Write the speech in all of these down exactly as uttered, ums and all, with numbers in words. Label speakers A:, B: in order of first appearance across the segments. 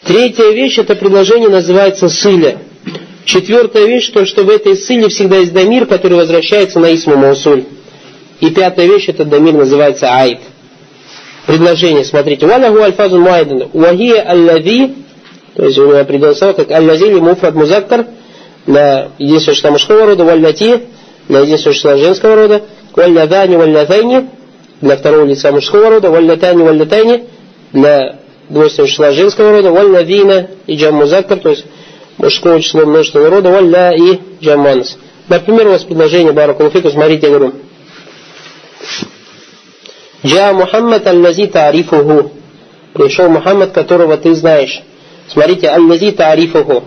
A: Третья вещь, это предложение называется силя. Четвертая вещь, то, что в этой силе всегда есть дамир, который возвращается на исму маусуль. И пятая вещь, это дамир называется айд. Предложение, смотрите. Валяху альфазун муайдан. Вахия аллави, то есть у него определенное слово, как аллази ли муфрад музаккар, для единственного числа мужского рода, валляти, для единственного числа женского рода, валлядани, валлятайни, для второго лица мужского рода, валлятани, валлятайни, для двойственного числа женского рода, валлядина и джам музаккар, то есть мужского числа множественного рода, валля и джам манас. Например, у вас предложение баракулуфику, смотрите, я говорю. Джа Мухаммад аль-Лази тарифуху. Пришел Мухаммад, которого ты знаешь. Смотрите, аль-Лази тарифуху.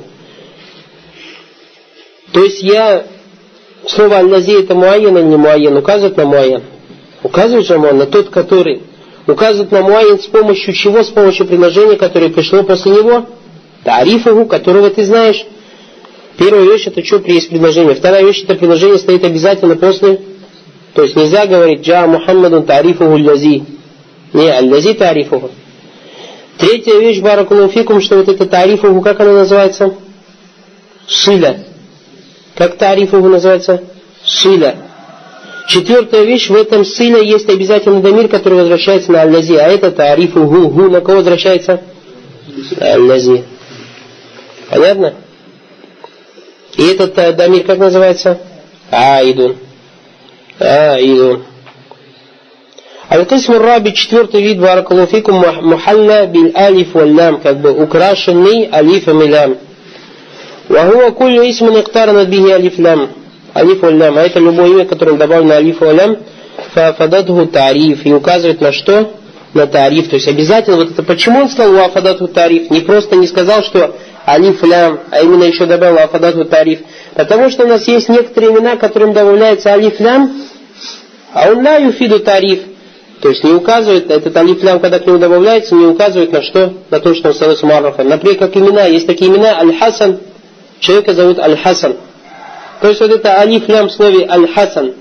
A: То есть я, слово аль-Лази это муайян или не муайян, указывает на муайян. Указывает же он на тот, который указывает на муайян с помощью чего? С помощью предложения, которое пришло после него. Тарифуху, которого ты знаешь. Первая вещь, это что есть предложение. Вторая вещь, это предложение стоит обязательно после. То есть нельзя говорить «Джа Мухаммадун тарифуху аль-Лази». Не, аль-Лази тарифуху. Третья вещь, баракулуфикум, что вот это тарифуху, как она называется? Силя. Как тарифуху называется? Силя. Четвертая вещь, в этом силя есть обязательный дамир, который возвращается на аль-Лази. А это тарифуху. Гу на кого возвращается? Аль-Лази. Понятно? И этот дамир как называется? Аидун. Аидун. Аль-Кисм ар-Раби, четвертый вид, баракалуфикум, мухалля биль алиф валлям, как бы украшенный алифом и лям. Вахуа кулю исман иктарана бихи алиф лям. Алиф валлям. А это любое имя, которым добавлено алиф валлям, фафадатху тариф. И указывает на что? На тариф. То есть обязательно, вот это почему он сказал вафадатху тариф? Не просто не сказал, что алиф лям, а именно еще добавил вафадатху тариф. Потому что у нас есть некоторые имена, которым добавляется алиф лям, а он ла юфиду тариф. То есть не указывает, этот алиф лям, когда к нему добавляется, не указывает на что? На то, что он становится муаррафом. Например, как имена, есть такие имена Аль-Хасан, человека зовут Аль-Хасан. То есть вот это алиф лям в слове Аль-Хасан.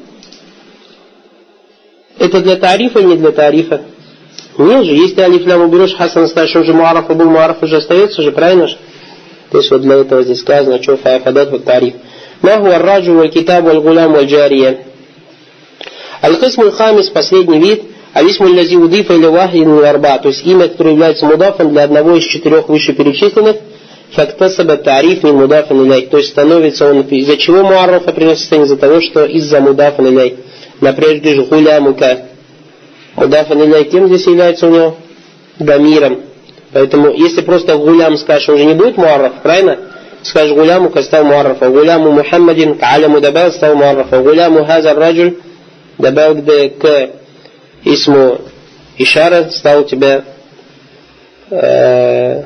A: Это для тарифа или не для тарифа? Нет же, если алиф лям уберешь, Хасан оставишь, он же муарраф, был муарраф уже остается же, правильно же? То есть вот для этого здесь сказано, что фафадат вот тариф. Маху ар-раджу валь-китаб валь-гулям валь-джария. Аль-Кисм аль-Хамис, последний вид, алисму аль-Лази удифа или вахидин варба, то есть имя, которое является мудафом для одного из четырех вышеперечисленных, фактасаба тариф мин мудафан иляй, то есть становится он, из-за чего муаррафа приносится, из-за того, что из-за мудафан иляй. Например, говоришь, гулямука. Мудафан иляй, кем здесь является у него? Дамиром. Поэтому, если просто гулям скажешь, он же не будет муарраф, правильно? Скажешь гулямука, стал муаррафа. Гуляму Мухаммадин, к аляму добавил, стал муаррафа. Гуляму хазар раджуль, добавил к исму ишара, стал у тебя э,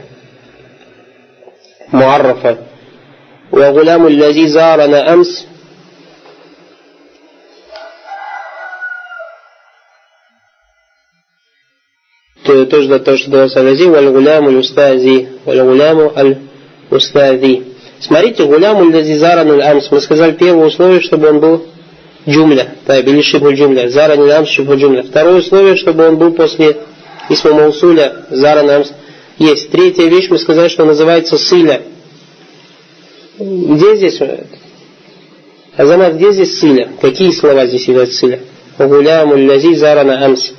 A: муаррафа. Ва гуляму лази зарана амс, тоже для того, что давался аль-Лази, валь-гуляму аль-устази, валь-гуляму аль-устази. Смотрите, гуляму аль-Лази зарану аль-амс. Мы сказали первое условие, чтобы он был джумля, да, или шибу джумля, зарану аль-амс шибу джумля. Второе условие, чтобы он был после исма маусуля, зарану аль-амс. Есть. Третья вещь, мы сказали, что называется силя. Где здесь? Азамат, где здесь силя? Какие слова здесь являются силя? Гуляму аль-Лази зарану аль-амс.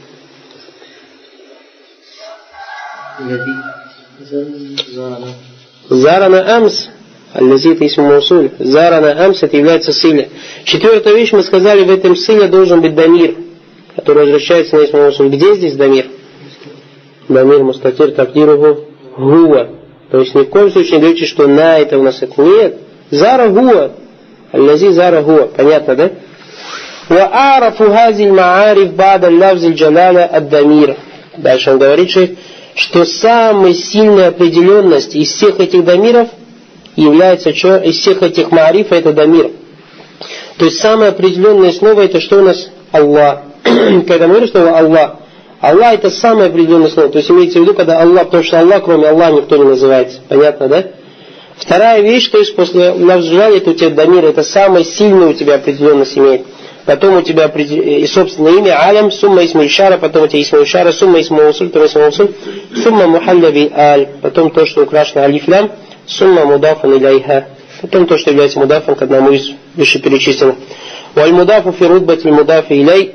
A: Зарана амс, аль-Лази это исм маусуль. Зарана амс, это является силя. Четвертая вещь, мы сказали, в этом силе должен быть дамир, который возвращается на исм маусуль. Где здесь дамир? Дамир мустатир такдируху гуа. То есть ни в коем случае не говорите, что на это у нас это. Нет. Зара гуа. Аль-Лази зара гуа. Понятно, да? Ва арафу хази маариф бада лавзи джаляля ад-дамир. Дальше он говорит, что что самая сильная определенность из всех этих дамиров является, что из всех этих маариф это дамир. То есть самое определенное слово это что у нас? Аллах. Когда мы говорим слово Аллах, Аллах это самое определенное слово. То есть имеется в виду, когда Аллах, потому что Аллах, кроме Аллаха, никто не называется. Понятно, да? Вторая вещь, то есть после лавзжали, это у тебя дамир, это самая сильная у тебя определенность имеет. Потом у тебя и собственное имя алям, сумма исму ишара, потом у тебя исму ишара, сумма исму усуль, потом исму усуль, сумма мухалля би аль, потом потом то, что украшено алиф-лям, сумма мудафан иляйха, потом то, что является мудафом к одному из вышеперечисленных. Валь-мудафу фи рутбати мудафи иляй,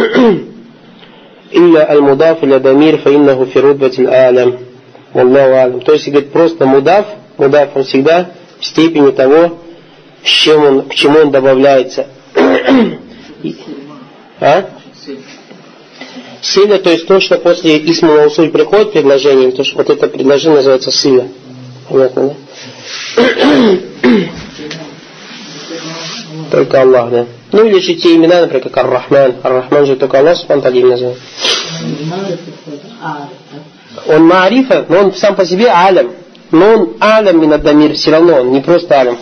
A: илля аль-мудаф иля дамир, фа иннаху фи рутбати алям. Аллаху алям. То есть, говорит, просто мудаф, мудаф он всегда в степени того, с чем он, к чему он добавляется. А? Силя, то есть то, что после исма маусуль приходит предложение, то что вот это предложение называется силя. Понятно, да? Только Аллах, да. Ну или же те имена, например, как Ар-Рахман. Ар-Рахман же только Аллах субхану тааля называет. Он маарифа, но он сам по себе алям. Но он алям мин ад-дамир, все равно он не просто алям.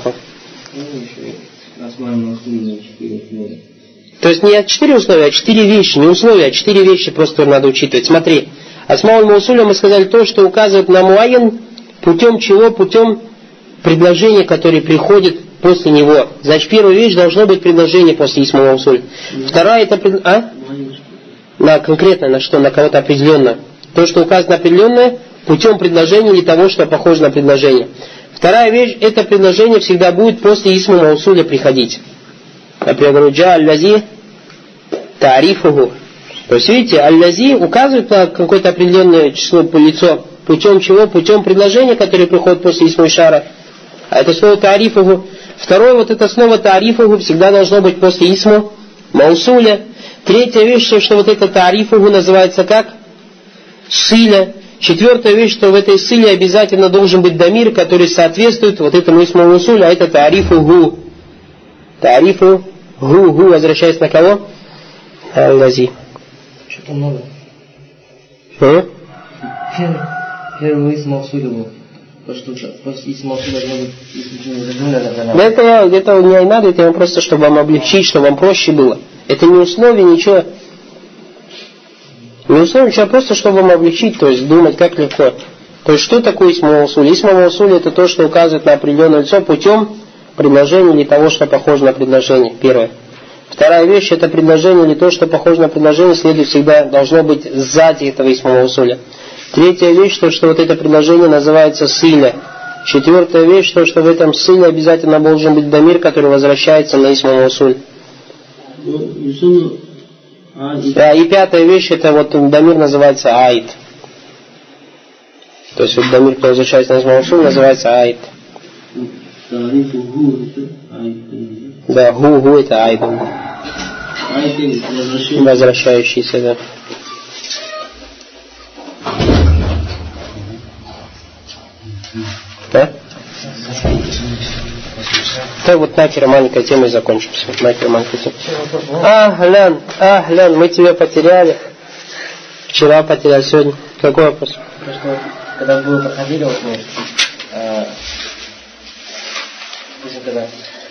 A: То есть не четыре условия, а четыре вещи, не условия, а четыре вещи просто надо учитывать. Смотри, асмауль маусуля мы сказали то, что указывает на муайян, путем чего? Путем предложения, которое приходит после него. Значит, первая вещь должно быть предложение после исма маусуль. Вторая это пред... а? На конкретно, на что? На кого-то определенное. То, что указано определенное, путем предложения или того, что похоже на предложение. Вторая вещь, это предложение всегда будет после исма маусуля приходить. Например, говорю, джа аль-лази тарифуху. То есть, видите, аль-лази указывает на какое-то определенное число по лицо. Путем чего? Путем предложения, которое приходит после исма ишара. А это слово тарифуху. Второе, вот это слово тарифуху всегда должно быть после исма маусуля. Третья вещь, что вот это тарифуху называется как? Силя. Четвертая вещь, что в этой силе обязательно должен быть дамир, который соответствует вот этому исму маусулю, а это тарифуху. Тарифу гу, гу, возвращаясь на кого? Аль-лази.
B: Что-то много.
A: А?
B: Первый, первый исм маусуля был. То, что после исм маусуля должно быть исключительно.
A: Да это, я, это не надо, это просто, чтобы вам облегчить, чтобы вам проще было. Это не условие, ничего. Не условие, ничего, просто чтобы вам облегчить, то есть думать, как легко. То есть, что такое исм маусуль? Исм маусуль это то, что указывает на определенное лицо путем предложение или того, что похоже на предложение. Первое. Вторая вещь, это предложение или то, что похоже на предложение, следует всегда должно быть сзади этого исма маусуля. Третья вещь, то, что вот это предложение называется силя. Четвертая вещь, то, что в этом силе обязательно должен быть дамир, который возвращается на исма маусуль. Да, и пятая вещь, это вот дамир называется аид. То есть вот дамир, который возвращается на исма маусуль, называется аид. Да, гу, гу это айдун. Возвращающийся, да. Да? Так вот накера маленькая тема и закончимся. Накера маленькая тема. Ахлян, ахлян, мы тебя потеряли. Вчера потеряли, сегодня. Какой вопрос?
B: Когда вы проходили, вот мы, когда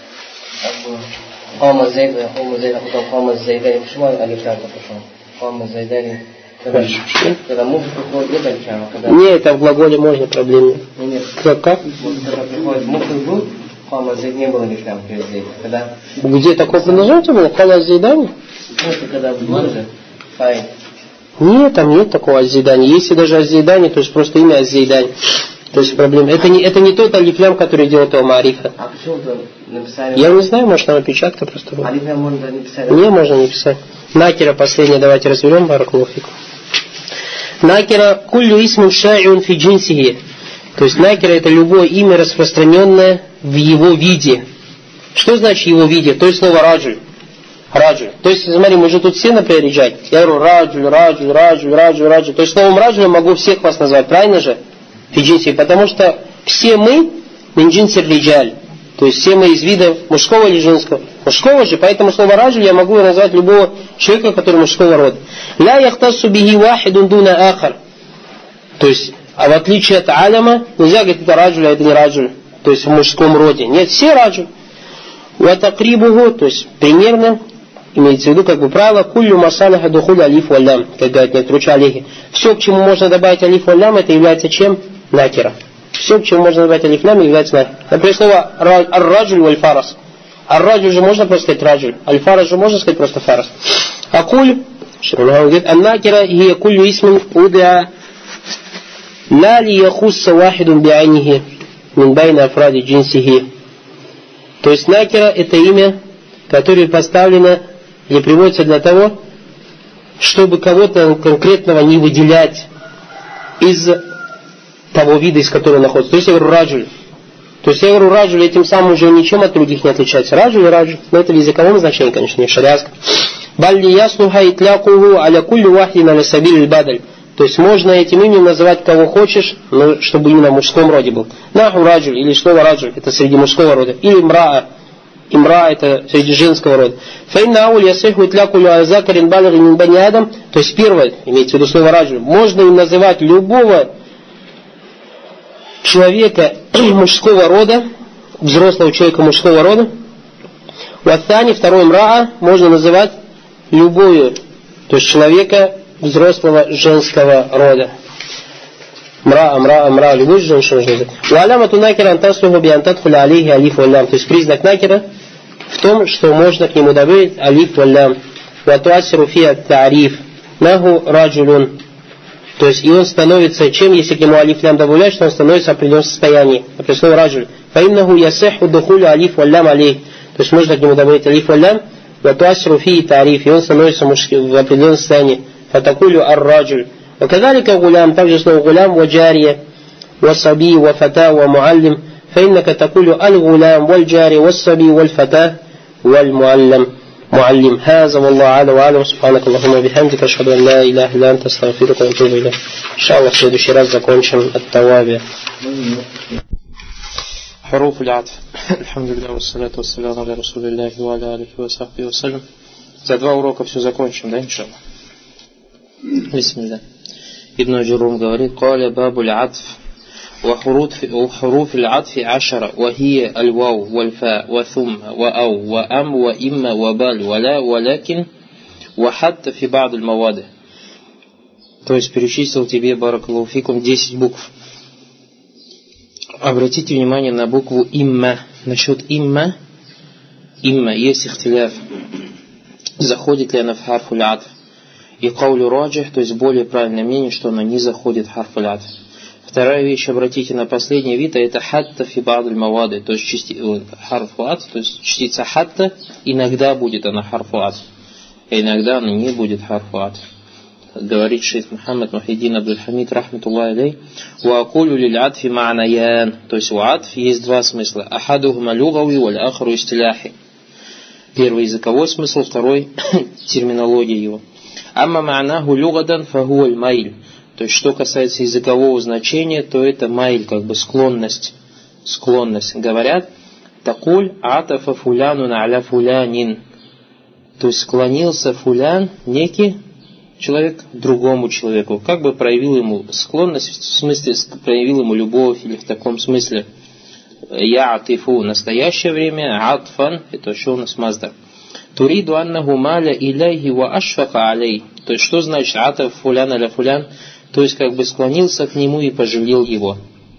B: Хома Зайда, Хома Зайда, потом Хома Зайдани, почему алифлям пошел? Хома Зайдани. Когда муж приходит, нет алифляма?
A: Нет, это в глаголе можно, проблем
B: нет.
A: Как? как?
B: Когда приходит муж был, Хома Зайд не было алифляма перед Зайдом. Когда...
A: Где такое предложение было? Хома Зайдани?
B: Просто когда в городе, фай.
A: Нет, там нет такого азидания. Если даже азидание, то есть просто имя азидание. То есть проблема. Это не, это не тот алифлям, который делает его маарифа.
B: А почему-то написали...
A: Я не знаю, может там опечатка просто была.
B: Алифлям можно не писать?
A: Не, можно не писать. Накера последняя, давайте разберем, баракулуфик. Накера куллю исмун ша'иун фи джинсихи. То есть накера это любое имя, распространенное в его виде. Что значит его виде? То есть слово раджуль. Раджуль. То есть, смотри, мы же тут все, например, речать. Я говорю раджуль, раджуль, раджуль, раджуль, раджуль. То есть словом раджуль я могу всех вас назвать, правильно же? Фиджинси, потому что все мы минджинсир риджаль, то есть все мы из вида мужского или женского. Мужского же, поэтому слово раджуль я могу назвать любого человека, который мужского рода. Ля яхтассу бихи вахидун дуна ахар. То есть, а в отличие от аляма, нельзя говорить, это раджуль, а это не раджуль. То есть в мужском роде. Нет, все раджуль. Ватакрибуху, то есть примерно, имеется в виду, как бы правило, куллю масалиха духуля алиф валлям, как говорят некоторые алихи. Все, к чему можно добавить алиф валлям, это является чем? Накера. Все, к чему можно добавить алиф лям, является накера. Например, слово ар-раджуль валь-фарас. Ар-раджуль же можно просто сказать раджуль. Аль-фарас же можно сказать просто фарас. А куль, говорит, ан-накера хия куллю исмин удиа لا ليخص واحد بعينه من بين أفراد جنسه. То есть накира это имя, которое поставлено или приводится для того, чтобы кого-то конкретного не выделять из того вида, из которого он находится. То есть я говорю раджуль. То есть я говорю раджуль, этим самым уже ничем от других не отличается. Раджуль и раджуль. Но это в языковом значении, конечно, не шариатском. Балли яслуха итлякуху аля кулли вахдин аля сабиль бадаль. То есть можно этим именем называть кого хочешь, но чтобы именно в мужском роде был. Наху раджуль, или слово раджуль, это среди мужского рода. Или имраа. Имра это среди женского рода. Фаинна ауль ясиху итлякулю азакарин балаги мин бани адам. То есть первое, имеется в виду слово раджуль, можно им называть любого человека мужского рода, взрослого человека мужского рода. Ватани, второй имраа, можно называть любую, то есть человека взрослого женского рода. Мра, мра, мра, любую женщину можно называть. Уалямату накира антаслуху биантатхуля алейхи алиф валлям. То есть признак накира в том, что можно к нему добавить алиф валлям. Ватуасиру фиа тариф. Наху раджулун. То есть и он становится, чем если к нему алиф лям добавлять, что он становится в определенном состоянии. Например, слово раджуль. Фаиннаху ясеху духулю алиф валлям алейх. То есть можно к нему добавить алиф валлям. Ватуасиру фиа тариф. И он становится в определенном состоянии. Фатакулю ар-раджуль. وكذلك غلام, также слово غلام وجارية والصبي وفتاة ومعلم, فإنك تقول الغلام والجاري والصبي والفتاة والمعلم معلم. هذا والله أعلم وأعلم. سبحانك اللهم وبحمدك أشهد أن لا إله إلا أنت أستغفرك وأتوب إليك. إن شاء الله в следующий раз закончим التوابع. حروف العطف. الحمد لله والصلاة والسلام على رسول الله وعلى آله وصحبه وسلم. За два урока все закончим, да, иншаллах? Бисмилlah. Ибн Аджурум говорит: «Каля бабуль атф, ва хуруф аль-атфи ашара, ва хия аль-вау, валь-фа, ва thumma, ва ау, ва ам, ва имма, ва баль, ва ла, ва лакин, ва хатта фи ба'д аль-мавады». То есть перечислил тебе, баракаллаху фикум, десять букв. Обратите внимание на букву имма. Насчет имма, имма, есть ихтиляф. Заходит ли она в харфу аль-атф? И каулю раджих, то есть более правильное мнение, что она не заходит в харф аль-атф. Вторая вещь, обратите на последний вид, а это хатта фи ба'д аль-мавады, то есть части, харф аль-атф, то есть частица хатта, иногда будет она харф аль-атф, а иногда она не будет харф аль-атф. Говорит шейх Мухаммад Мухиддин Абдуль-Хамид рахматуллахи алейх: «Ва акулю лиль-атфи ма'наян». То есть у атф есть два смысла. Ахадухума люгави валь ахру истиляхи. Первый языковой смысл, второй терминология его. Амма ма'наху люгадан фаху аль-маиль. То есть, что касается языкового значения, то это маиль, как бы склонность. Склонность. Говорят: такуль атафа фулянун аля фулянин. То есть, склонился фулян, некий человек, другому человеку. Как бы проявил ему склонность, в смысле, проявил ему любовь, или в таком смысле. Я атифу, настоящее время, атфан, это еще у нас маздар. Туриду аннаху маля иляйхи ва ашфака алей. То есть, что значит атаф фулян аля фулян? То есть, как бы склонился к нему и пожалел его.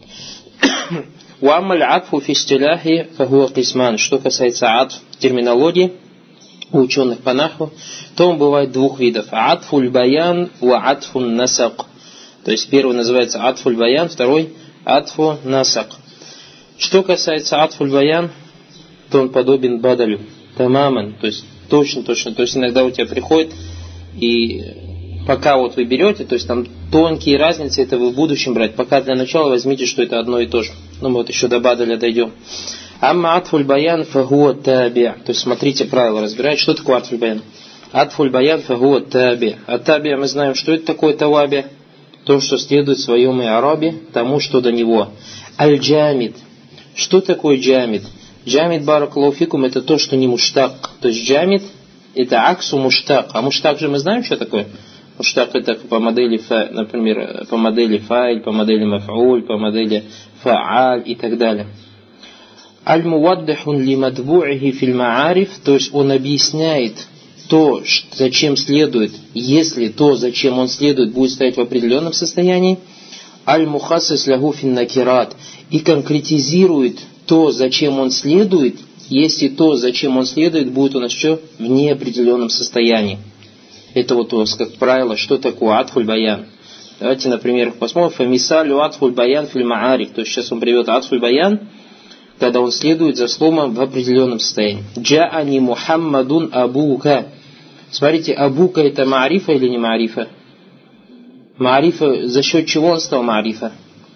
A: Уаммаль атфу фи истиляхи фахуа кисман. Что касается атф терминологии у ученых по нахву, то он бывает двух видов. Атфуль баян ва атфун насак. То есть, первый называется атфуль баян, второй атфу насак. Что касается атфуль баян, то он подобен бадалю. Тамаман, то есть точно, точно. То есть иногда у тебя приходит, и пока вот вы берете, то есть там тонкие разницы, это вы в будущем брать. Пока для начала возьмите, что это одно и то же. Ну мы вот еще до бадаля дойдем. Амма атфуль баян фахуа таби. То есть смотрите правила, разбирайте, что такое атфуль баян. Атфуль баян фахуа таби. А таби мы знаем, что это такое таваби. То, что следует в своем иарабе тому, что до него. Аль-джамид. Что такое джамид? Джамид, баракаллаху фикум, это то, что не муштак. То есть джамид это аксу муштак. А муштак же мы знаем, что такое? Муштак это по модели, фа, например, по модели файль, по модели маф'уль, по модели фа'аль и так далее. Аль-муаддихун ли мадбу'ихи фил маариф, то есть он объясняет то, зачем следует, если то, зачем он следует, будет стоять в определенном состоянии. Аль-мухассис лягу фин накират, и конкретизирует то, зачем он следует, если то, зачем он следует, будет у нас что? В неопределенном состоянии. Это вот у нас, как правило, что такое атфуль баян.
C: Давайте, например, посмотрим. Фамисалю атфуль баян филь маариф. То есть сейчас он приведет атфуль баян, когда он следует за словом в определенном состоянии. Джа'ани Мухаммадун абука. Смотрите, абука это маарифа или не маарифа? Маарифа, за счет чего он стал маарифа?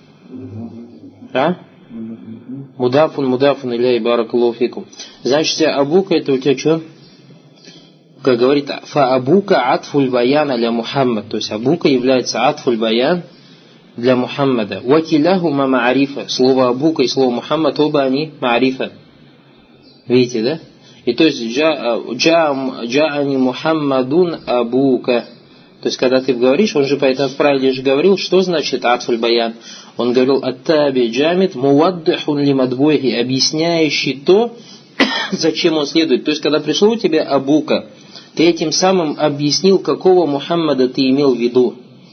C: А? Мудафун, мудафун, иляй, баракаллаху фикум. Значит, абука это у тебя что? Как говорит, фа абука атфуль баян аля Мухаммад. То есть абука является атфуль баян для Мухаммада. Вакиляхума маарифа. Слово абука и слово Мухаммад, оба они маарифа. Видите, да? И то есть джа'ани Мухаммадун абука. То есть когда ты говоришь, он же поэтому правильно же говорил, что значит атфуль баян. Он говорил аттаби джамид муаддихун лимадбойхи, объясняющий то, зачем он следует. То есть когда пришло у тебя абука, ты этим самым объяснил, какого Мухаммада ты имел в виду.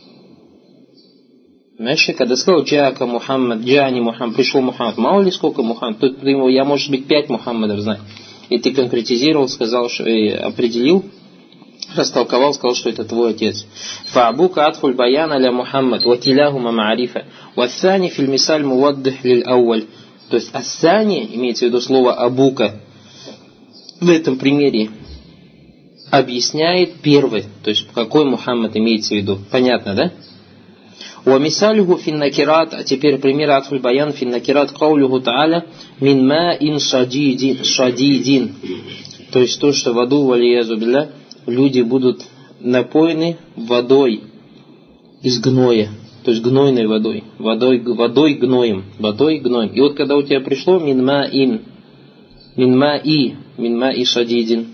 C: Знаешь, когда сказал джака Мухаммад, джани Мухаммад, пришел Мухаммад, мало ли сколько Мухаммад, тут я, может быть, пять Мухаммадов знаю. И ты конкретизировал, сказал, что, и определил, растолковал, сказал, что это твой отец. Фаабука атфуль баян аля Мухаммад, вакиляхума маарифа, вассани филь мисаль муаддих лиль ауаль. То есть ассани, имеется в виду слово абука, в этом примере объясняет первый, то есть какой Мухаммад имеется в виду. Понятно, да? ومثاله في النكرات, а теперь пример атф аль-баян في النكرات قوله تعالى من ماء صديد صديد, то есть то, что в аду валиязу билля люди будут напоены водой из гноя, то есть гнойной водой, водой, водой гноем, водой гноем. И вот когда у тебя пришло мин ма'ин, мин ма'i, мин ма'i шадидин,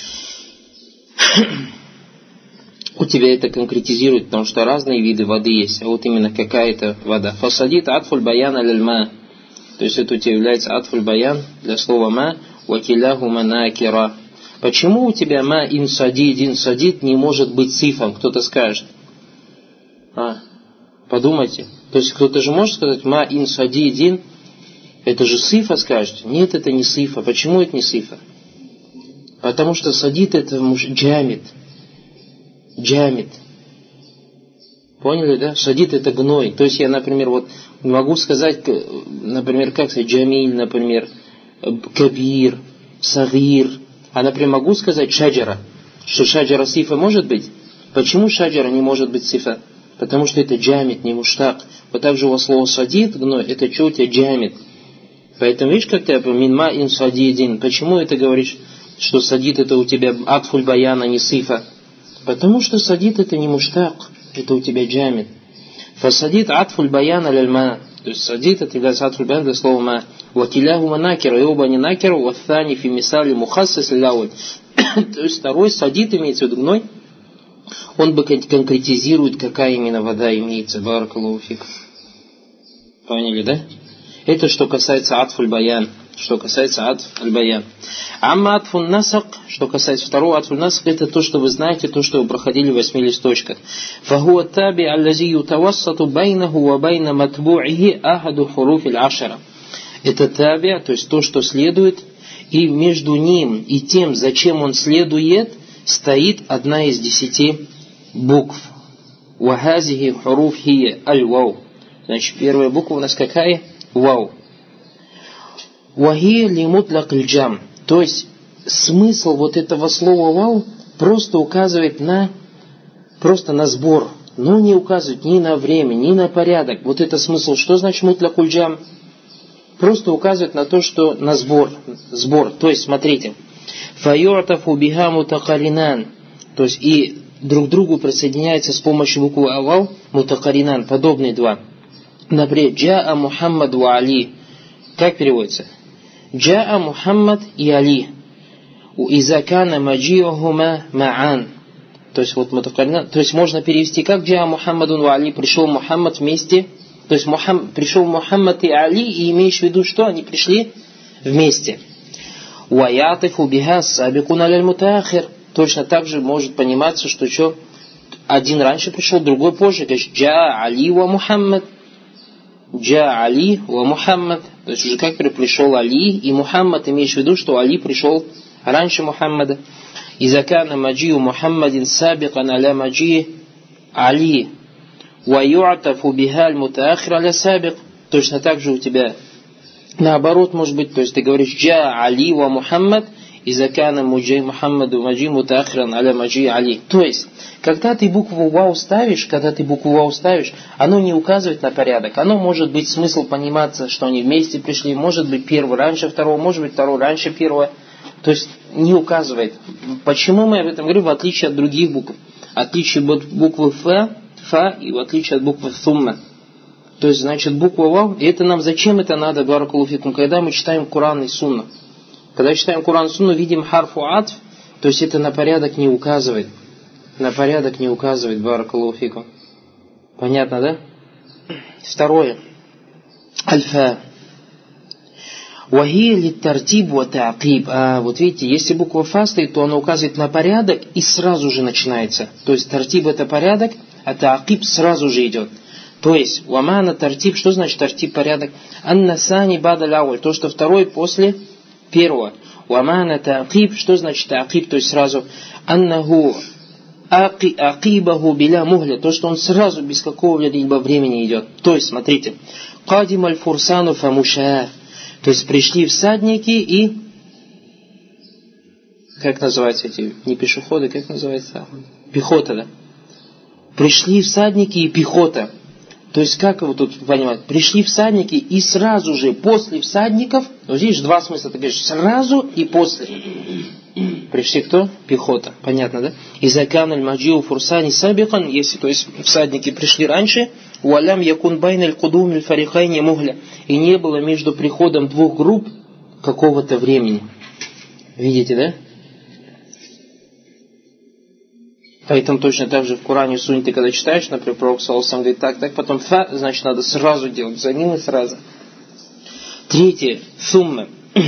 C: у тебя это конкретизирует, потому что разные виды воды есть, а вот именно какая-то вода. Фасадит атфуль баян аль-ма, то есть это у тебя является атфуль баян для слова ма, вакиляху манакира. Почему у тебя ма ин садидин, садид не может быть сифом? Кто-то скажет. А, подумайте. То есть кто-то же может сказать ма ин садидин, это же сифа, скажете. Нет, это не сифа. Почему это не сифа? Потому что садид это джамид. Джамид. Поняли, да? Садид это гной. То есть я, например, вот могу сказать, например, как сказать, джамиль, например, кабир, сагир. А, например, могу сказать шаджара, что шаджара сифа может быть. Почему шаджара не может быть сифа? Потому что это джамид, не муштак. Вот так же у вас слово садид, гной, это что у тебя джамид. Поэтому видишь, как ты минма ин садидин. Почему это говоришь, что садид это у тебя атфуль баян, а не сифа? Потому что садид это не муштак, это у тебя джамид. Фасадид атфуль баян аль-ма. То есть садид это является атфуль баян для слова ма. Вакиляху манакира, и оба не накира, ваthani фи мисали мухассис лауль. То есть второй садид имеется в виду гной. Он бы конкретизирует, какая именно вода имеется. Баракаллаху фик. Поняли, да? Это что касается атфуль баян. Что касается атф аль-баян. Амма атфун насак, что касается второго атфуль насак, это то, что вы знаете, то, что вы проходили в восьми листочках. Фахуа таби аллази ютавассату байнаху ва байна матбу'ихи ахаду хуруф аль-ашара. Это таби, то есть то, что следует, и между ним и тем, зачем он следует, стоит одна из десяти букв. Вахазихи хуруф хия аль-вау. Значит, первая буква у нас какая? Вау. Вахи ли мутлак аль-джам. То есть смысл вот этого слова вау просто указывает на просто на сбор, но не указывает ни на время, ни на порядок. Вот это смысл. Что значит мутлак аль-джам? Просто указывает на то, что на сбор, сбор. То есть смотрите, файюртафу биха мутакаринан. То есть и друг к другу присоединяется с помощью буквы авау мутакаринан, подобные два. Например, джаа Мухаммад ва Али. Как переводится? Джаа Мухаммад и Али. Изакана маджиухума маан. То есть вот мутакаринан. То есть можно перевести как джаа Мухаммадун ва Али, пришел Мухаммад вместе. То есть Мухам, пришел Мухаммад и Али, и имеешь в виду, что они пришли вместе. Ваятифу биха сабикун аль мутаахир. Точно так же может пониматься, что что один раньше пришел, другой позже. То есть джаа Али ва Мухаммад. Джа Али ва Мухаммад. То есть уже как пришел Али и Мухаммад, имеешь в виду, что Али пришел раньше Мухаммада. Изакана маджию Мухаммадин сабикан аля маджи Али. وَيُعْتَفُ بِهَا الْمُتَأَخِرَ لَسَابِقٍ. Точно так же у тебя наоборот может быть, то есть ты говоришь «Джа Али ва Мухаммад», «Иза кана муджи Мухаммаду маджи мутаахиран аля маджи Али». То есть, когда ты букву «вау» ставишь, когда ты букву «вау» ставишь, оно не указывает на порядок. Оно может быть смысл пониматься, что они вместе пришли, может быть первый раньше второго, может быть второй раньше первого. То есть, не указывает. Почему мы об этом говорим? В отличие от других букв. Отличие от буквы «фа», «фа» и в отличие от буквы «сумма». То есть, значит, буква «вау», и это нам зачем это надо, баракаллаху фикум, когда мы читаем Коран и Сунну? Когда читаем Коран и Сунну, видим харфу атф, то есть это на порядок не указывает. На порядок не указывает, баракаллаху фикум. Понятно, да? Второе. Аль-фа. Вахи литтартиб ва та'киб. А вот видите, если буква «фа» стоит, то она указывает на порядок и сразу же начинается. То есть тартиб это порядок, а та'киб сразу же идет. То есть, вамана тартиб, что значит тартиб порядок? Анна сани бада лауль, то, что второй после первого. Вамана та'киб, что значит та'киб, то есть сразу. Аннаху акибаху биля мухля, то, что он сразу без какого-либо времени идет. То есть, смотрите, кадим аль-фурсану фамуша, то есть пришли всадники и, как называются эти, не пешеходы, как называется? Пехота, да? Пришли всадники и пехота. То есть, как его тут понимать? Пришли всадники и сразу же после всадников, вот здесь два смысла, ты говоришь, сразу и после. Пришли кто? Пехота. Понятно, да? Изакан аль-маджиу фурсани сабикан, если, то есть, всадники пришли раньше, уалям якун байн аль-кудум аль-фарихайни мухля, и не было между приходом двух групп какого-то времени. Видите, да? Поэтому точно так же в Коране, в Сунне, ты когда читаешь, например, пророк саллаллаху алейхи ва саллям говорит так, так, потом фа, значит надо сразу делать, за ним и сразу. Третье, сумма.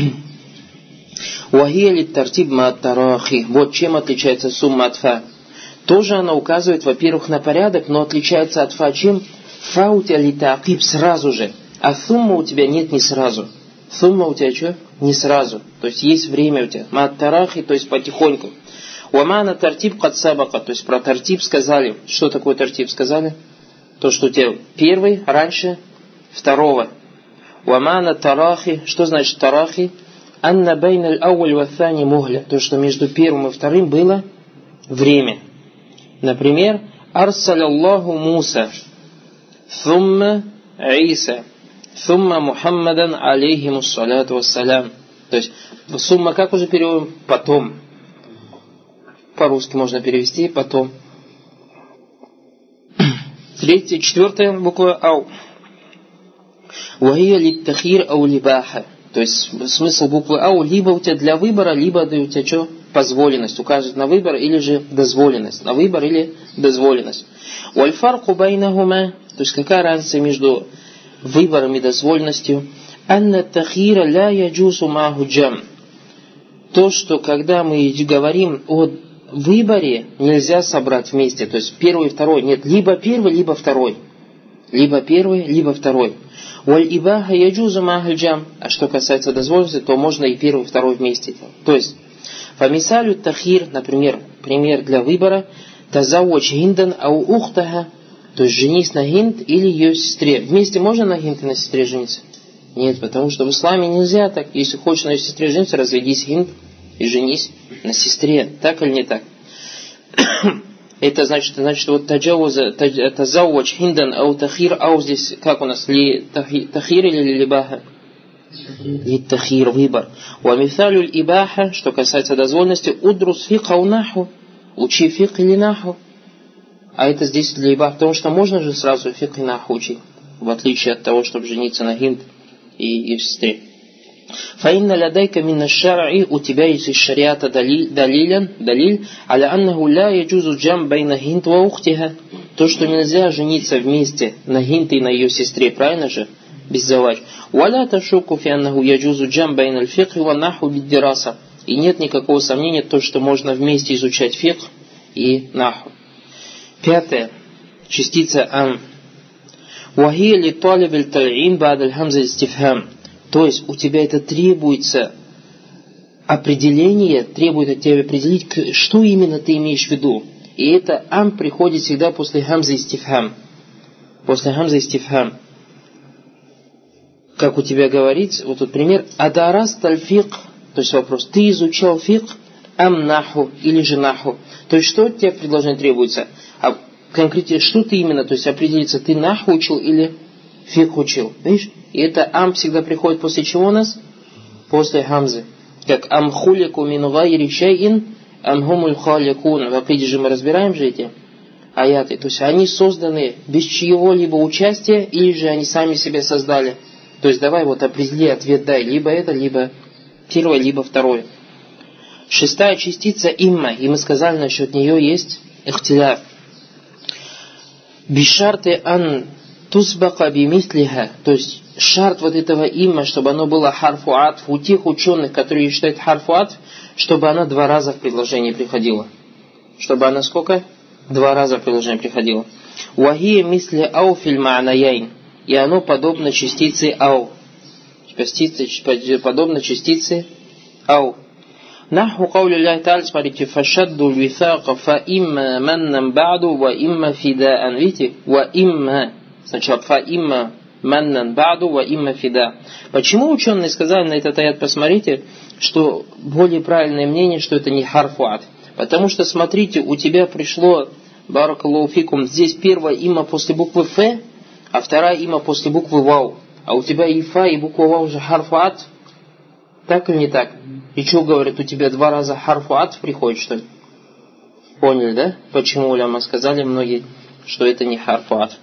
C: Вахия ли тартиб мат-тарахи. Вот чем отличается сумма от фа. Тоже она указывает, во-первых, на порядок, но отличается от фа чем? Фа у тебя ли таакиб сразу же, а сумма у тебя нет не сразу. Сумма у тебя что? Не сразу. То есть есть время у тебя. Мат-тарахи, то есть потихоньку. Уамана тартиб кад сабака, то есть про тартиб сказали. Что такое тартиб сказали? То, что у тебя первый раньше второго. Уамана тарахи, что значит тарахи? Анна байн аль-ауаль ва thani мухля, то, что между первым и вторым было время. Например, арсаляллаху Муса, thumma Иса, thumma Мухаммадан алейхиму салату вассалям. То есть, сумма как уже переводим? Потом. По-русски можно перевести потом. Третья, четвертая буква ау. Вахия литтахир ау либаха. То есть смысл буквы ау либо у тебя для выбора, либо у тебя что? Позволенность. Указывает на выбор или же дозволенность. На выбор или дозволенность. Вальфарку байнахума. То есть какая разница между выбором и дозволенностью? Анна тахира ля яджусу маху джам. То, что когда мы говорим о выборе, нельзя собрать вместе. То есть первый и второй. Нет, либо первый, либо второй. Либо первый, либо второй. Валь-ибаха яджузу маху джам. А что касается дозволенности, то можно и первый, и второй вместе. То есть, фамисалю тахир, например, пример для выбора, тазауч хиндан ау ухтаха. То есть женись на Хинд или ее сестре. Вместе можно на Хинд и на сестре жениться? Нет, потому что в исламе нельзя так. Если хочешь на ее сестре жениться, разведись Хинд и женись на сестре. Так или не так? Это значит, значит вот таджауза, тазауч хиндан ау тахир, ау здесь как у нас, ли тахир или либаха? Ли тахир, выбор. Уамифалю ибаха, что касается дозволенности, удрус фик ау наху. Учи фик или наху. А это здесь для ибах, потому что можно же сразу фик и наху учить, в отличие от того, чтобы жениться на Хинд и ее сестре. فإن لديك من الشرع у тебя есть из шариата далиль, далилян, далиль, аля аннаху ла яджузу джам байна Хинд ва ухтиха. То, что нельзя жениться вместе на Хинд и на ее сестре, правильно же? Без завач. Валя ташуку фи аннаху яджузу джам байна аль-фикх ва наху биддираса. И нет никакого сомнения то, что можно вместе изучать фикх и наху. Пятое. Частица ам. Вахия ли талиб аль-тал'ин бад аль-хамза истифхам. То есть у тебя это требуется определение, требует от тебя определить, что именно ты имеешь в виду. И это ам приходит всегда после хамза истифхам. После хамзы истифхам. Как у тебя говорится, вот тут пример. Адарас тальфик, то есть вопрос, ты изучал фик, ам наху, или же наху. То есть, что от тебя предложение требуется? А конкретно, что ты именно, то есть, определиться, ты наху учил или фик учил. Видишь? И это ам всегда приходит после чего у нас? После хамзы. Как ам хулику мин гайри шайин, ам хумуль халикун. В акиде же мы разбираем же эти аяты. То есть, они созданы без чьего-либо участия, или же они сами себя создали. То есть, давай вот определи, ответ дай. Либо это, либо первое, либо второе. Шестая частица имма. И мы сказали, насчет нее есть ихтиляф. Бишарты ан тусбака бимислиха. То есть, шарт вот этого имма, чтобы оно было харфу атф. У тех ученых, которые считают харфу атф, чтобы она два раза в предложении приходила. Чтобы она сколько? Два раза в предложении приходила. Вахия мисли ау филь ма'наяйн. И оно подобно частице ау. Подобно частице ау. Наху каули Аллахи Та'аля, смотрите, фашадду львифака фа имма маннам ба'ду ва имма фидаан. Видите? Ва имма. Сначала фа имма маннан ба'ду ва имма фида. Почему ученые сказали на этот аят, посмотрите, что более правильное мнение, что это не харфуат. Потому что, смотрите, у тебя пришло, баракаллаху фикум, здесь первое имя после буквы Ф, а вторая имя после буквы Вау. А у тебя и Фа, и буква Вау уже харфуат. Так или не так? И что говорят, у тебя два раза харфуат приходит, что ли? Поняли, да? Почему уляма сказали многие, что это не харфуат.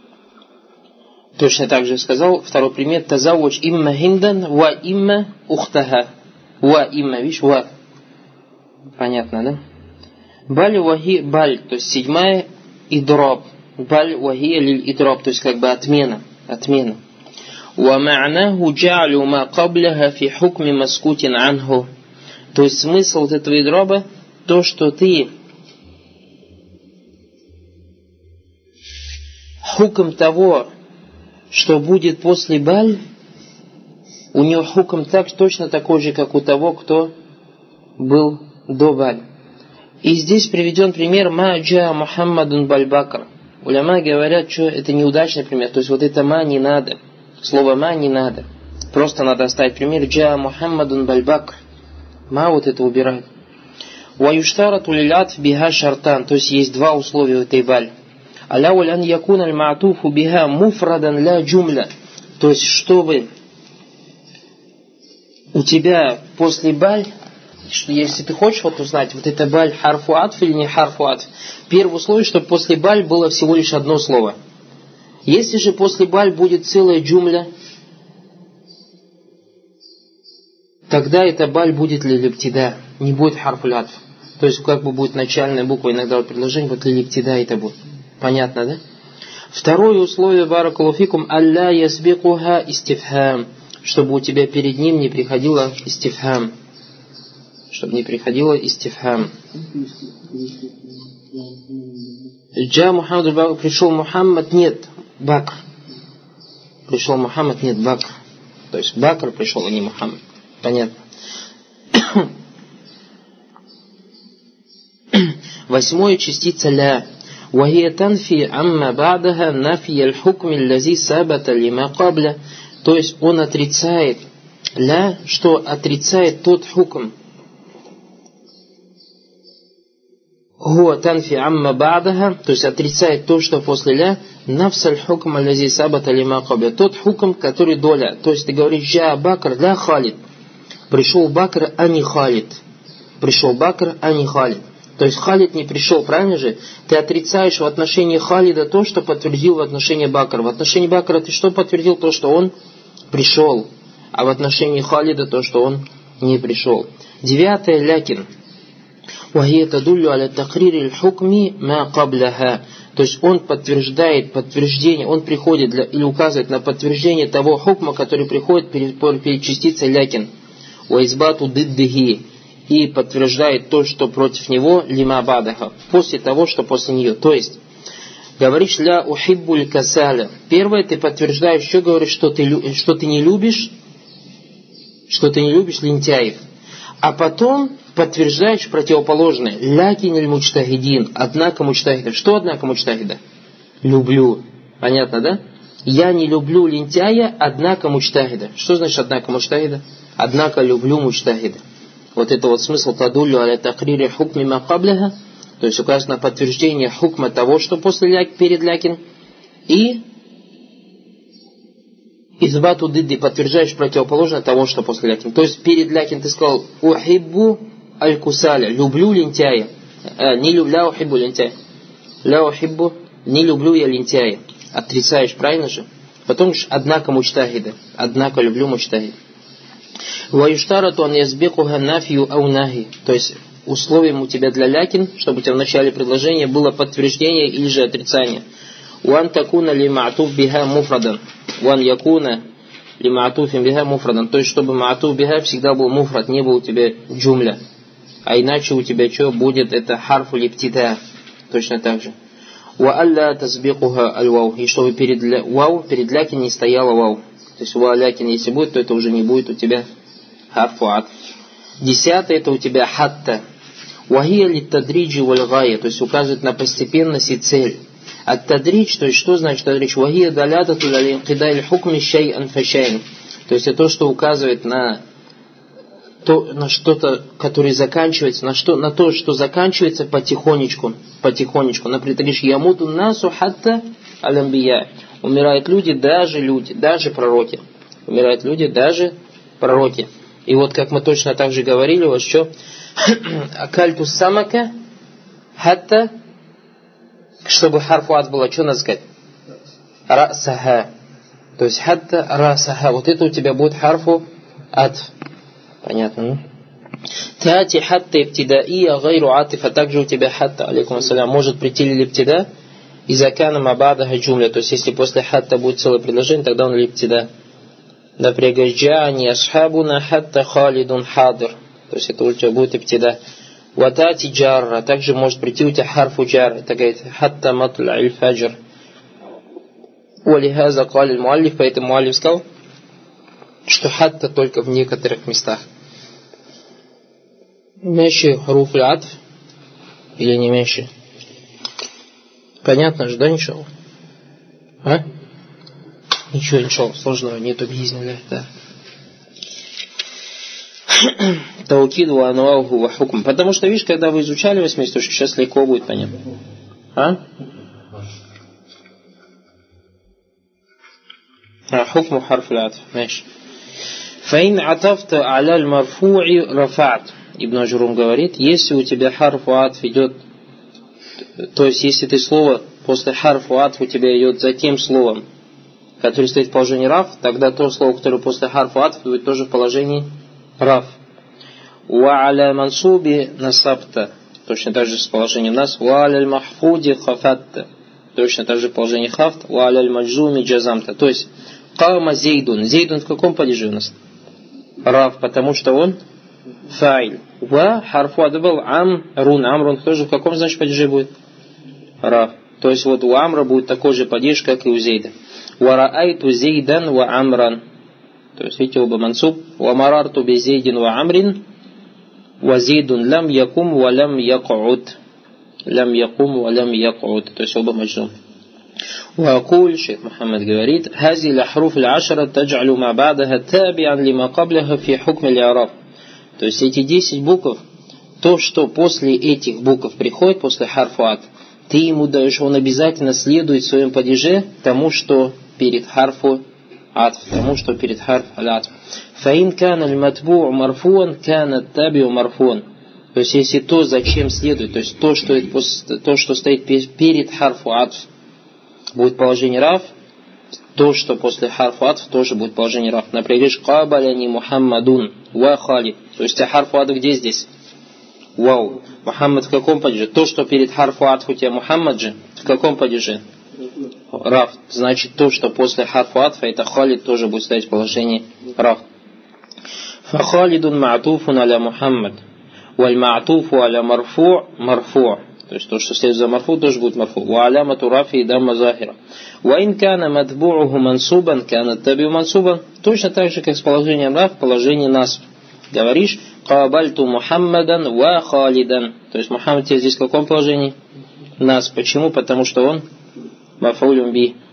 C: Точно так же сказал, второй пример, тазавуч имма хиндан ва имма ухтаха. Ва имма, видишь, ва. Понятно, да? Баль вахи баль, то есть седьмая идраб. Баль вахи лиль идраб, то есть как бы отмена. Отмена. Ва ма'наху джа'лю ма кабляха фи хукми маскутин анху. То есть смысл вот этого идраба, то, что ты хукм того, что будет после баль, у него хукм так, точно такой же, как у того, кто был до баль. И здесь приведен пример ма джа Мухаммадун баль бакр. Уляма говорят, что это неудачный пример. То есть вот это ма не надо. Слово ма не надо. Просто надо оставить пример джа Мухаммадун баль бакр. Ма вот это убирать. Ва юштарату лилят биха шартан. То есть есть два условия у этой баль. Аляуль ан якун аль ма'туфу биха муфрадан ля джумля. То есть чтобы у тебя после баль, что если ты хочешь вот узнать, вот это баль харфу атф или не харфу атф, первое условие, чтобы после баль было всего лишь одно слово. Если же после баль будет целая джумля, тогда это баль будет лилиптида, не будет харфу атф. То есть как бы будет начальная буква, иногда вот предложение, вот лилиптида это будет. Понятно, да? Второе условие, баракаллаху фикум, алля ясбикуха истифхам, чтобы у тебя перед ним не приходило истифхам. Чтобы не приходило истифхам. Джа Мухаммад, пришел Мухаммад, нет, Бакр. Пришел Мухаммад, нет, Бакр. То есть Бакр пришел, а не Мухаммад. Понятно. Восьмое, частица ля. وهي تنفي عما بعدها نفي الحكم الذي ثبت لما قبله. То есть он отрицает ля, что отрицает тот хукм. Хуа танфи амма ба'даха, то есть отрицает то, что после ля, нафсаль хукм аллази сабата лима кабля. Тот хукм, который доля. То есть ты говоришь, жа Бакр ля Халид. Пришел Бакр, а не Халид. Пришел Бакр, а не Халид. То есть Халид не пришел, правильно же? Ты отрицаешь в отношении Халида то, что подтвердил в отношении Бакра. В отношении Бакра ты что подтвердил? То, что он пришел. А в отношении Халида то, что он не пришел. Девятое, лякин. وهي تدل على تقرير الحكم ما قبلها. То есть он подтверждает подтверждение, он приходит для, или указывает на подтверждение того хукма, который приходит перед, перед частицей лякин. وإثبات ضده. И подтверждает то, что против него лима бадаха, после того, что после нее. То есть, говоришь ля ухиббуль касаля. Первое, ты подтверждаешь, что говоришь, что ты, что ты не любишь, что ты не любишь лентяев. А потом подтверждаешь противоположное. Лякин иль мучтахидин. Однако мучтахида. Что однако мучтахида? Люблю. Понятно, да? Я не люблю лентяя, однако муджтахида. Что значит однако муджтахида? Однако люблю муджтахида. Вот это вот смысл тадуллю аля такрири хукми ма кабляха, то есть указано подтверждение хукма того, что после ляк, перед лякин, и избату дидди, подтверждаешь противоположное того, что после лякин. То есть перед лякин ты сказал ухиббу аль-кусаля, люблю лентяя, а, не люблю, ля ухиббу лентяя, ля ухиббу, не люблю я лентяя, отрицаешь, правильно же? Потом говоришь, однако муджтахида, однако люблю муджтахида. Ваюштарату ан язбекуха нафию ау нахи. То есть условием у тебя для лякин, чтобы у тебя в начале предложения было подтверждение или же отрицание. Уан такуна ли ма'туф биха муфрадан. Уан якуна ли ма'туфин биха муфрадан. То есть чтобы ма'туф биха всегда был муфрад, не был у тебя джумля. А иначе у тебя что будет? Это харфу липтида. Точно так же. Ва алла тазбекуха аль-вау. И чтобы перед ля... вау, перед лякин не стояло вау. То есть ва лякин если будет, то это уже не будет у тебя харфу атф. Десятое это у тебя хатта. Вахия ли тадриджи валь гая, то есть указывает на постепенность и цель. Ат тадридж, то есть что значит тадридж? Вахия далятату ля инқидай хукми шай'ан фашайн. То есть это то, что указывает на то, на что-то, которое заканчивается, на что, на то, что заканчивается потихонечку, потихонечку. Например, ты говоришь, ямуту насу хатта алямбия. Умирают люди, даже люди, даже пророки. Умирают люди, даже пророки. И вот как мы точно так же говорили, вот что акальту самака хатта, чтобы харфу ат было, что надо сказать? Расаха. То есть хатта расаха. Вот это у тебя будет харфу ат. Понятно? Тати хатта ибтидаия гайру атифа. Также у тебя хатта, алейкум ассалям, может прийти ли ибтида и закана мабадаха джумля. То есть если после хатта будет целое предложение, тогда он ибтида. Например, джани асхабуна хатта халидун хадр. То есть это у тебя будет ибтида. Ватати джарра. Также может прийти у тебя харфу джар. Это говорит хатта матля аль фаджр. Валихаза калиль муаллиф. Поэтому муаллиф сказал, что хатта только в некоторых местах. Меньше харуф атф или не меньше? Понятно же, да, ничего? А? Ничего, ничего сложного нету, бизнилля, да. Таукиду анвауху ва хукм. Потому что, видишь, когда вы изучали восемьдесят точек, сейчас легко будет понятно. А? А хукму харф атф. Знаешь. Фаин атафта аля аль-марфу'i рафат. Ибн Аджурум говорит, если у тебя харфу атф идет, то есть если ты слово после харфу атф у тебя идет за тем словом, который стоит в положении раф, тогда то слово, которое после харфу атф, будет тоже в положении раф. Ва аля мансуби насабта. Точно так же с положением нас. Ва аля махфуди хафатта. Точно так же в положении хафт. Ва аля маджзуми джазамта. То есть кама зейдун. Зейдун в каком падеже у нас? Раф, потому что он фаиль. Ва харфу атф был амрун. Амрун тоже в каком, значит, падеже будет? Раф. То есть вот у амра будет такой же падеж, как и у зейда. Ва раайту зейдан ва амран. То есть видите, оба мансуб. Ва марарту би зейдин ва амрин. Ва зейдун лам якум ва лам якуд. Лам якум ва лам якуд. То есть оба маджзум. وأقول شيخ محمد говорит هذه الأحرف العشرة تجعل ما بعدها تابعا لما قبلها في حكم الإعراب. То есть эти десять букв, то, что после этих букв приходит, после харфу ат, ты ему даешь, он обязательно следует в своем падеже тому, что перед харфу ат, тому, что перед харф ат. فإن كان المتبوع مرفوعا كان التابع مرفوعا. То есть если то, зачем следует, то есть то, что, то, что стоит перед харфу ат, будет положение раф, то, что после харфу атф, тоже будет положение раф. Например, говоришь, кабаляни Мухаммадун ва халид. То есть харфу атф где здесь? Вау. Мухаммад в каком падеже? То, что перед харфу атф у тебя Мухаммад же, в каком падеже? Раф. Значит, то, что после харфу атфа, это халид, тоже будет стоять в положении раф. Фахалидун ма'туфун аля Мухаммад. Валь ма'туфу аля марфу' марфу'. То есть то, что следует за марфу, тоже будет марфу. Ва алямату рафи дамма захира. Ва ин кана матбу'уху мансубан, кана табиу мансубан. Точно так же, как с положением раф, положение насб. Говоришь, кабальту Мухаммадан ва халидан. То есть Мухаммад здесь в каком положении? Нас. Почему? Потому что он мафаулюм би.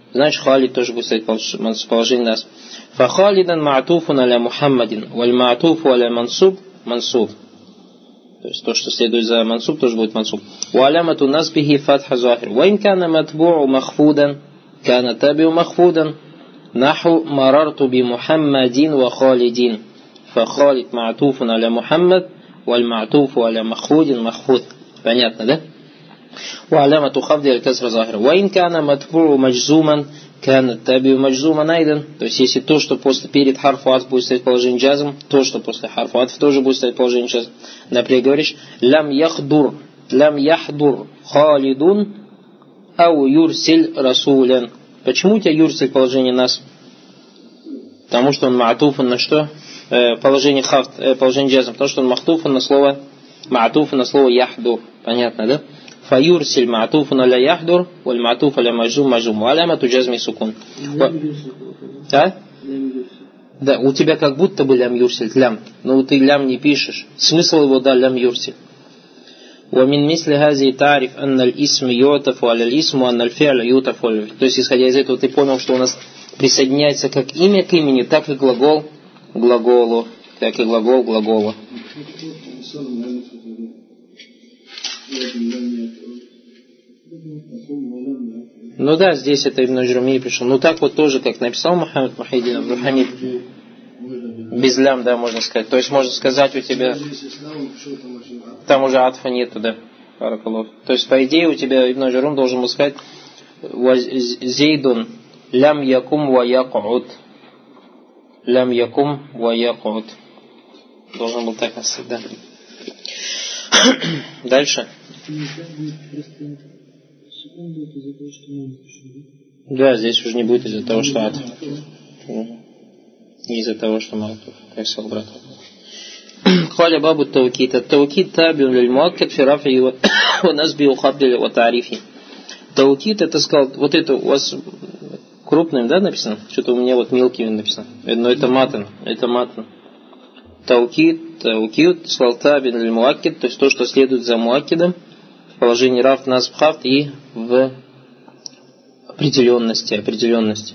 C: Значит, халид тоже будет стоять в положении нас. Фахалидан ма'туфун аля Мухаммадин, валь ма'туфу аля мансуб, мансуб. То есть то, что следует за мансуб, тоже будет мансуб. Ва алямату насбихи фатха захир. Ва ин кана матбу'у махфудан, кана табиу махфудан. Наху марарту би Мухаммадин ва халидин. Фахалид ма'туфун аля Мухаммад, валь ма'туфу аля махфудин, махфуд. Понятно, да? Ва алямату хавди аль касра захир. Ва ин кана матбу'у маджзуман, кана табиу маджзуман айдан. То есть если то, что после перед харфу атф будет стоять в положении джазм, то, что после харфу атф тоже будет стоять в положении джазм. Например, говоришь лям яхдур, лям яхдур халидун ау юрсиль расулян. Почему у тебя юрсиль в положении нас? Потому что он ма'туфан на что? Э, положение хафт, э, положение джазм. Потому что он махтуфан на слово ма'туфан на слово яхдур. Понятно, да? Фаюрсиль ма'туфан аля яхдур, валь ма'туф аля маджум маджум. Алямату джазми сукун. А? Да, у тебя как будто бы лям юрсиль, лям. Но ты лям не пишешь. Смысл его, да, лям юрсиль. ومن مثل هذه تعرف أن الاسم يعطف على الاسم وأن الفعل يعطف على الفعل. То есть, исходя из этого, ты понял, что у нас присоединяется как имя к имени, так и глагол к глаголу, так и глагол к глаголу. Ну да, здесь это Ибн Джурми пришел. Ну так вот тоже, как написал Мухаммад Мухайдин Абдул-Хамид. Без лям, да, можно сказать. То есть можно сказать у тебя... Там уже атфа нету, да. То есть, по идее, у тебя Ибн Джурум должен был сказать Зейдун лям якум ва якуд. Лям якум ва якуд. Должен был так сказать, да. Дальше. Да, здесь уже не будет из-за того, что атф. Не из-за того, что мало, как сказал брат. Халя бабу таукид. Таукид табиун лиль муаккад фи рафи ва насби ва хабди ва тарифи. Таукид, это сказал, вот это у вас крупным, да, написано? Что-то у меня вот мелким написано. Но это матан, это матан. Таукид, таукид, сказал табиун лиль муаккад, то есть то, что следует за муаккидом в положении раф, насб, хафт и в определенности, определенности.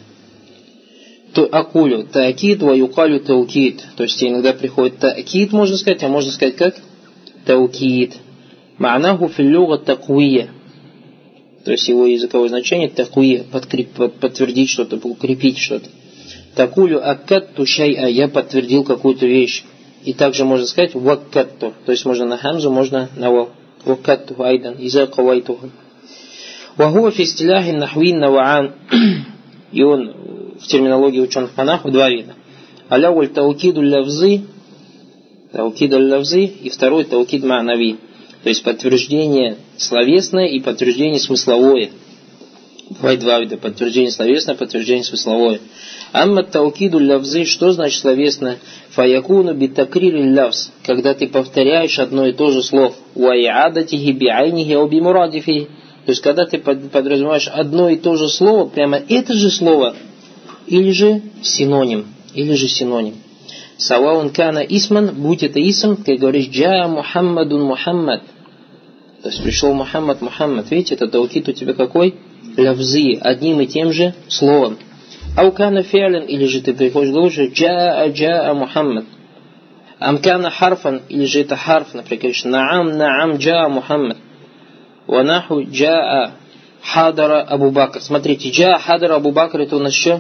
C: То акулю таакид ва юкалю таукид. То есть иногда приходит таакид, можно сказать, а можно сказать как? Таукид. Ма'наху филлюга такуия. То есть его языковое значение такуия, подтвердить что-то, укрепить что-то. Такулю аккатту шай'a, я подтвердил какую-то вещь. И также можно сказать ваккатту. То есть можно на хамзу, можно на вал. Ваккатту айдан, иза кавайтуху. Вахуа фи стиляхи нахвин наваан. И он в терминологии ученых по наху два вида. Аляуль таукиду лавзы, таукиду лавзы, и второй таукид ма'нави. То есть подтверждение словесное и подтверждение смысловое. Бывает два вида. Подтверждение словесное, подтверждение смысловое. Амма таукиду лавзы, что значит словесное? Фаякуну битакрири лавз, когда ты повторяешь одно и то же слово. Уайадатихи биайнихи ау бимурадифи. То есть когда ты подразумеваешь одно и то же слово, прямо это же слово, или же синоним, или же синоним. Саваун кана исман, будь это исм, как говоришь, джа Мухаммадун Мухаммад. То есть пришел Мухаммад, Мухаммад. Видите, это таукид у тебя какой? Лавзы, одним и тем же словом. Аукана фиален, или же ты приходишь лучше, джа джа Мухаммад. Амкана харфан, или же это харф, например, говоришь, наам, наам, джа Мухаммад. Ванаху джа хадара Абу Бакр. Смотрите, джа хадара Абу Бакр, это у нас что?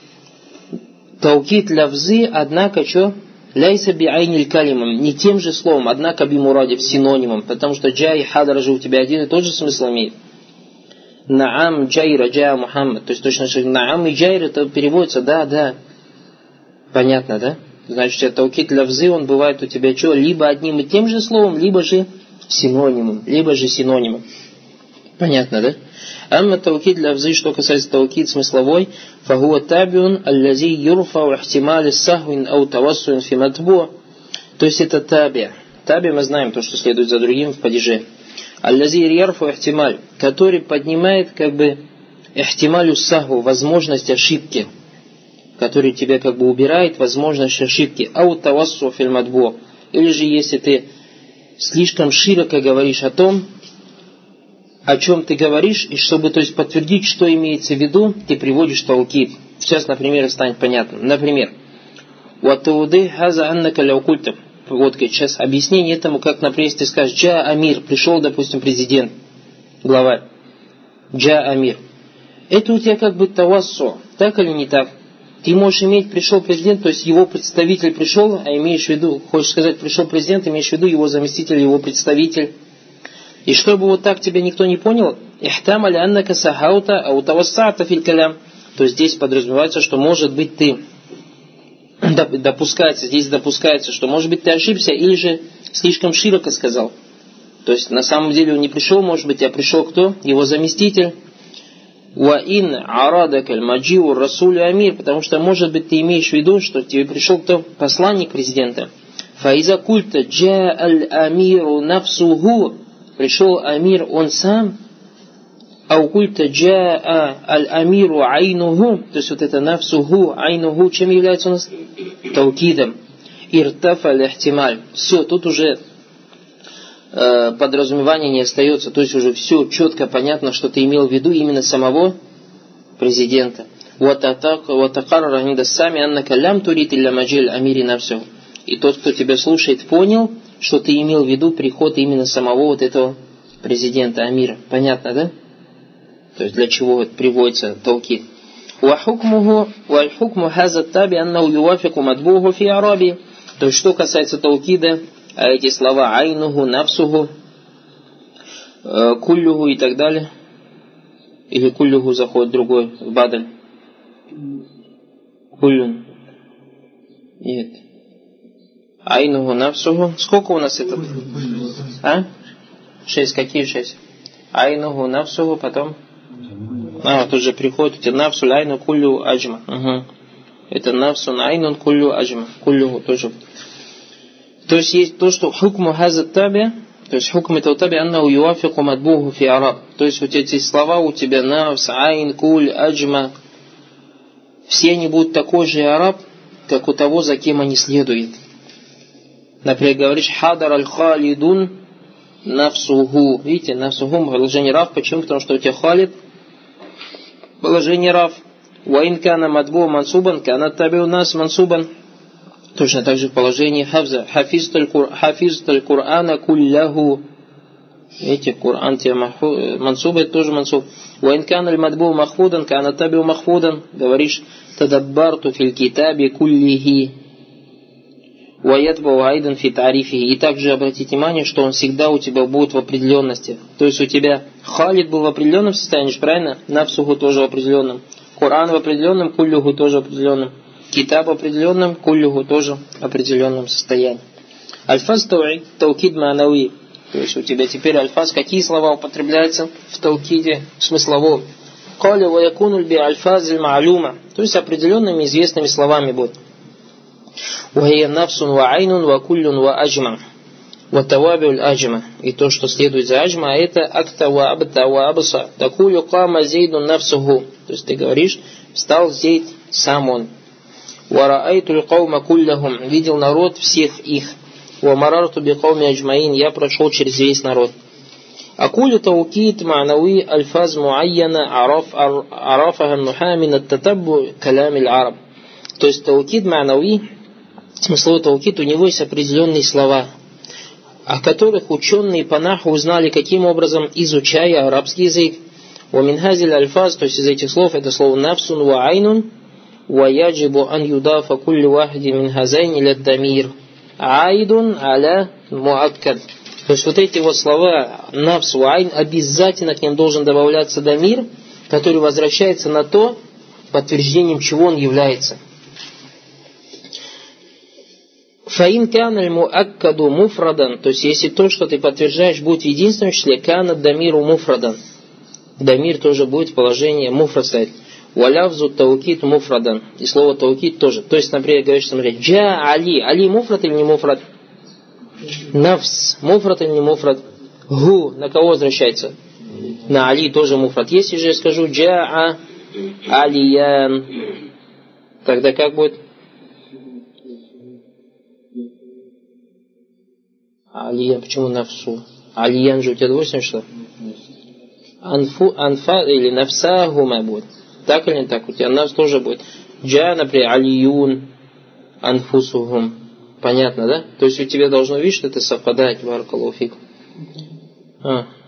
C: Таукид лавзы, однако что? Ляйса би айниль калимам, не тем же словом, однако би мурадив, синонимом, потому что джа и хадара же у тебя один и тот же смысл имеет. Наам джайра джа Мухаммад. То есть точно что наам и джайр это переводится, да, да. Понятно, да? Значит, таукид лавзы, он бывает у тебя что? Либо одним и тем же словом, либо же синонимом, либо же синонимом. Понятно, да? Амма таукид лавзы, что касается таукид смысловой, фахуа табиун аллази юрфа ихтимали сахвин ау тавассуин фи матбу. То есть это таби. Таби мы знаем то, что следует за другим в падеже. Аллази ярфа ихтималь, который поднимает как бы ихтималю сахву, возможность ошибки, который тебя как бы убирает возможность ошибки. Ау тавассу фи матбу. Или же если ты слишком широко говоришь о том, о чем ты говоришь, и чтобы, то есть, подтвердить, что имеется в виду, ты приводишь таукид. Сейчас, например, станет понятно. Например, «Ватауды хаза аннака ляукультам». Вот сейчас объяснение этому, как, например, ты скажешь «Джа Амир», пришел, допустим, президент, главарь. «Джа Амир». Это у тебя как бы тавассо, так или не так? Ты можешь иметь «пришел президент», то есть его представитель пришел, а имеешь в виду, хочешь сказать «пришел президент», имеешь в виду его заместитель, его представитель. И чтобы вот так тебя никто не понял, «Ихтамали аннака сахаута ау тавассата фил калям». То есть здесь подразумевается, что может быть ты допускается, здесь допускается, что может быть ты ошибся или же слишком широко сказал. То есть на самом деле он не пришел, может быть, а пришел кто? Его заместитель. «Ваин арадакаль маджиу расулю амир», потому что может быть ты имеешь в виду, что тебе пришел кто? Посланник президента. «Фаиза культа джа аль амиру нафсуху», пришел амир он сам. «Ау культа джа аль амиру айнуху», то есть вот это нафсуху, айнуху, чем является у нас? Таукидом. «Иртафа лихтималь». Все, тут уже э, подразумевание не остается, то есть уже все четко понятно, что ты имел в виду именно самого президента. «Ватакарра ниндасами аннака лям турит илля маджиль амири нафсуху». И тот, кто тебя слушает, понял, что ты имел в виду приход именно самого вот этого президента Амира. Понятно, да? То есть для чего это приводится таукид. وَحُكْمُهُ وَالْحُكْمُ هَذَا التَّابِ أَنَّهُ يُوَافِقُ مَدْبُوهُ فِي عَرَبِي. То есть что касается таукида, а эти слова айнуху, нафсуху, куллюху и так далее, или куллюху заходит другой в бадаль. Куллюн. Нет. Айнуху, нафсуху. Сколько у нас это? А? Шесть. Какие шесть? Айнуху, нафсуху, потом... А, тут же приходит у тебя нафсу, айну, куллю, аджма. Угу. Это нафсун, айнун, куллю, аджма. Куллю тоже. То есть есть то, что хукму хазат таби, то есть хукм этого таби, аннау юафику мадбуху фи араб. То есть вот эти слова у тебя нафс, айн, куль, аджма, все они будут такой же араб, как у того, за кем они следуют. Например, говоришь хадар аль-халидун нафсуху. Видите, нафсуху, положение рав. Почему? Потому что у тебя халид, положение рав. Ваин кана мадбу мансубан, кана таби у нас мансубан. Точно так же в положении хафза. Хафизталь Кур'ана кулляху. Видите, Кур'ан тебе мансуб, это тоже мансуб. Ваин кана аль-мадбу махфудан, кана таби махфудан. Говоришь тадаббарту фил китаби куллихи. Ваятбау айдан фи тарифихи. И также обратите внимание, что он всегда у тебя будет в определенности. То есть у тебя халид был в определенном состоянии, правильно? Нафсуху тоже в определенном. Коран в определенном, куллюху тоже в определенном. Китаб в определенном, куллюху тоже в определенном состоянии. Альфаз таукид ма'науи. То есть у тебя теперь альфаз, какие слова употребляются в таукиде смысловом? Каля ва якунуль би альфазиль ма'лума. То есть определенными известными словами будут. وهي نفس وعين وكل وأجمع وتوابع الأجمع. И то, что следует за аджма, это акта ва абта ва абса. Такую кама зейду нафсуху. То есть ты говоришь, встал зейд сам он. Вараайтуль каума кулляхум. Видел народ всех их. Ва марарту би кауми аджмаин. Я прошел через весь народ. Акулю таукид ма'науи альфаз муайяна арафаха нуха мин ат-татаббу калямиль араб. То есть таукид ма'науи, смысловой таукид, у него есть определенные слова, о которых ученые по наху узнали, каким образом, изучая арабский язык. Ва минхазиль альфаз, то есть из этих слов, это слово нафсун ва айнун, ва яджибу ан юдафа кулли вахди мин хазайн иля дамир айдун аля муаккад. То есть вот эти вот слова нафс ва айн, обязательно к ним должен добавляться дамир, который возвращается на то, подтверждением чего он является. Фаин кана аль-муаккаду муфрадан, то есть если то, что ты подтверждаешь, будет в единственном числе, кана дамиру муфрадан. Дамир тоже будет в положении муфрад стоять. Валявзу таукид муфрадан. И слово таукид тоже. То есть, например, говоришь, смотри, джа али. Али муфрад или не муфрад? Нафс. Муфрад или не муфрад? Гу. На кого возвращается? На али тоже муфрад. Если же я скажу джа алиян, тогда как будет? Алиян, почему нафсу? Алиян же у тебя двойственное число? Анфу, анфа или нафсахума будет. Так или не так? У тебя нас тоже будет. Джа, например, алиюн, анфусухум. Понятно, да? То есть у тебя должно, видишь, что это совпадать, баракаллаху фик. А.